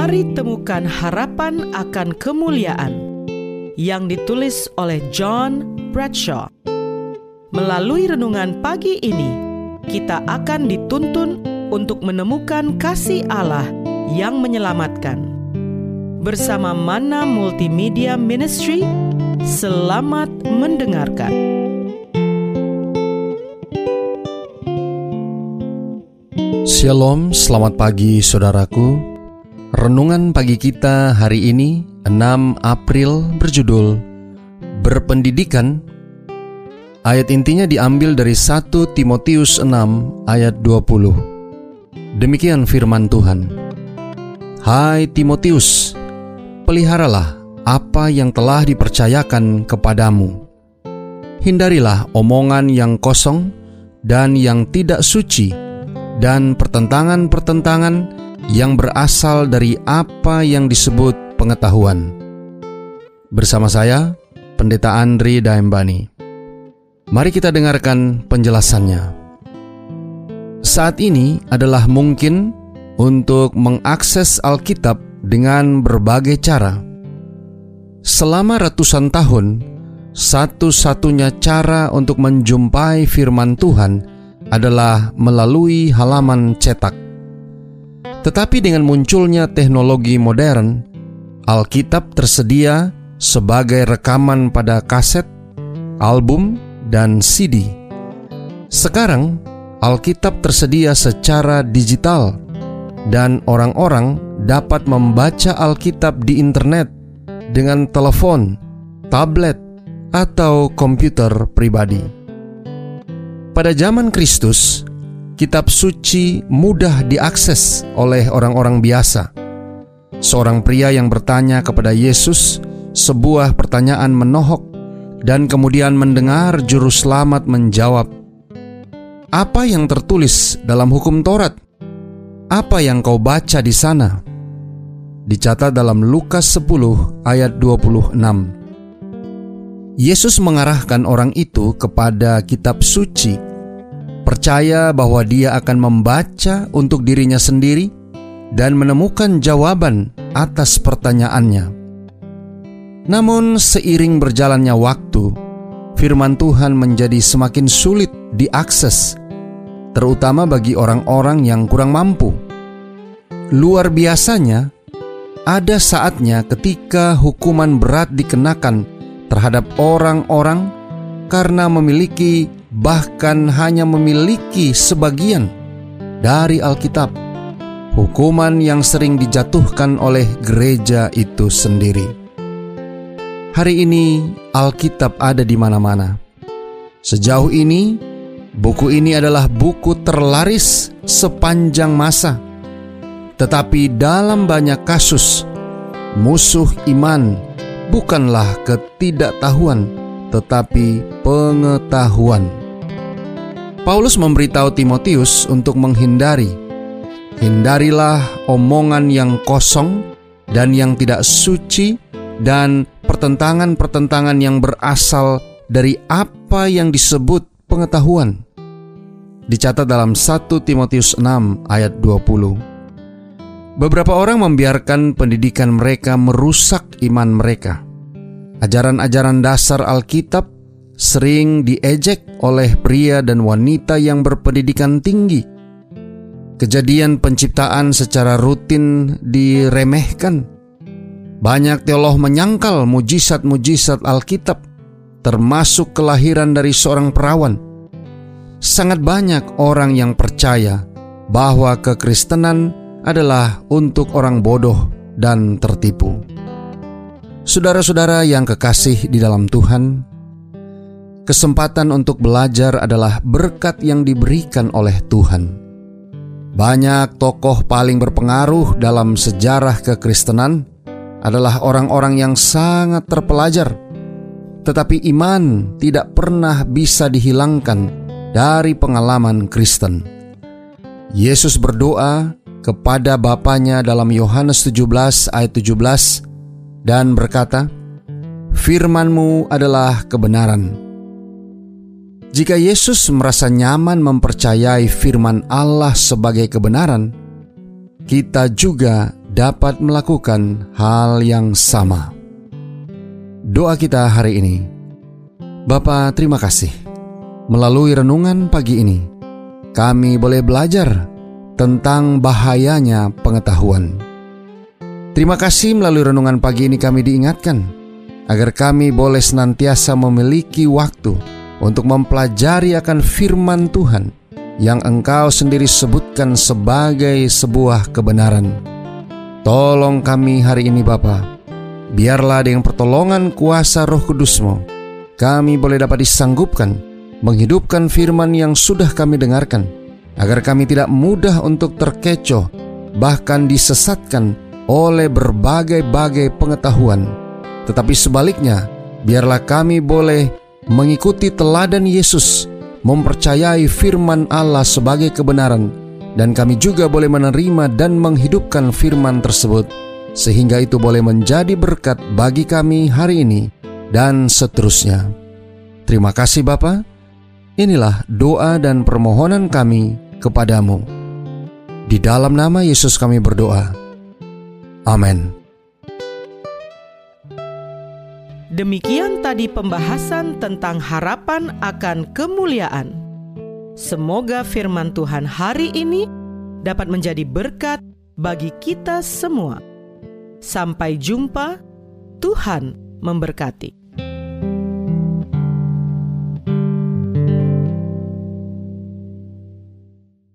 Mari temukan harapan akan kemuliaan yang ditulis oleh John Bradshaw. Melalui renungan pagi ini, kita akan dituntun untuk menemukan kasih Allah yang menyelamatkan. Bersama Mana Multimedia Ministry, selamat mendengarkan. Shalom, selamat pagi saudaraku. Renungan pagi kita hari ini 6 April berjudul Berpendidikan. Ayat intinya diambil dari 1 Timotius 6 ayat 20. Demikian firman Tuhan. Hai Timotius, peliharalah apa yang telah dipercayakan kepadamu. Hindarilah omongan yang kosong dan yang tidak suci, dan pertentangan-pertentangan yang berasal dari apa yang disebut pengetahuan. Bersama saya, Pendeta Andri Daembani. Mari kita dengarkan penjelasannya. Saat ini adalah mungkin untuk mengakses Alkitab dengan berbagai cara. Selama ratusan tahun, satu-satunya cara untuk menjumpai firman Tuhan adalah melalui halaman cetak. Tetapi dengan munculnya teknologi modern, Alkitab tersedia sebagai rekaman pada kaset, album, dan CD. Sekarang, Alkitab tersedia secara digital, dan orang-orang dapat membaca Alkitab di internet dengan telepon, tablet, atau komputer pribadi. Pada zaman Kristus, kitab suci mudah diakses oleh orang-orang biasa. Seorang pria yang bertanya kepada Yesus sebuah pertanyaan menohok dan kemudian mendengar juru selamat menjawab, "Apa yang tertulis dalam hukum Taurat? Apa yang kau baca di sana?" Dicatat dalam Lukas 10 ayat 26. Yesus mengarahkan orang itu kepada kitab suci, percaya bahwa dia akan membaca untuk dirinya sendiri dan menemukan jawaban atas pertanyaannya. Namun seiring berjalannya waktu, firman Tuhan menjadi semakin sulit diakses, terutama bagi orang-orang yang kurang mampu. Luar biasanya, ada saatnya ketika hukuman berat dikenakan terhadap orang-orang karena memiliki, bahkan hanya memiliki sebagian dari Alkitab, hukuman yang sering dijatuhkan oleh gereja itu sendiri. Hari ini Alkitab ada di mana-mana. Sejauh ini, buku ini adalah buku terlaris sepanjang masa. Tetapi dalam banyak kasus, musuh iman bukanlah ketidaktahuan, tetapi pengetahuan. Paulus memberitahu Timotius untuk hindarilah omongan yang kosong dan yang tidak suci, dan pertentangan-pertentangan yang berasal dari apa yang disebut pengetahuan. Dicatat dalam 1 Timotius 6 ayat 20. Beberapa orang membiarkan pendidikan mereka merusak iman mereka. Ajaran-ajaran dasar Alkitab sering diejek oleh pria dan wanita yang berpendidikan tinggi. Kejadian penciptaan secara rutin diremehkan. Banyak teolog menyangkal mujizat-mujizat Alkitab, termasuk kelahiran dari seorang perawan. Sangat banyak orang yang percaya bahwa kekristenan adalah untuk orang bodoh dan tertipu. Saudara-saudara yang kekasih di dalam Tuhan, kesempatan untuk belajar adalah berkat yang diberikan oleh Tuhan. Banyak tokoh paling berpengaruh dalam sejarah kekristenan adalah orang-orang yang sangat terpelajar, tetapi iman tidak pernah bisa dihilangkan dari pengalaman Kristen. Yesus berdoa kepada Bapanya dalam Yohanes 17 ayat 17 dan berkata, "Firman-Mu adalah kebenaran." Jika Yesus merasa nyaman mempercayai firman Allah sebagai kebenaran, kita juga dapat melakukan hal yang sama. Doa kita hari ini. Bapa, terima kasih. Melalui renungan pagi ini, kami boleh belajar tentang bahayanya pengetahuan. Terima kasih melalui renungan pagi ini kami diingatkan agar kami boleh senantiasa memiliki waktu untuk mempelajari akan firman Tuhan yang Engkau sendiri sebutkan sebagai sebuah kebenaran. Tolong kami hari ini Bapa, biarlah dengan pertolongan kuasa Roh Kudus-Mu, kami boleh dapat disanggupkan menghidupkan firman yang sudah kami dengarkan, agar kami tidak mudah untuk terkecoh, bahkan disesatkan oleh berbagai-bagai pengetahuan. Tetapi sebaliknya, biarlah kami boleh mengikuti teladan Yesus, mempercayai firman Allah sebagai kebenaran, dan kami juga boleh menerima dan menghidupkan firman tersebut, sehingga itu boleh menjadi berkat bagi kami hari ini dan seterusnya. Terima kasih Bapa. Inilah doa dan permohonan kami kepadamu. Di dalam nama Yesus kami berdoa. Amin. Demikian tadi pembahasan tentang harapan akan kemuliaan. Semoga firman Tuhan hari ini dapat menjadi berkat bagi kita semua. Sampai jumpa, Tuhan memberkati.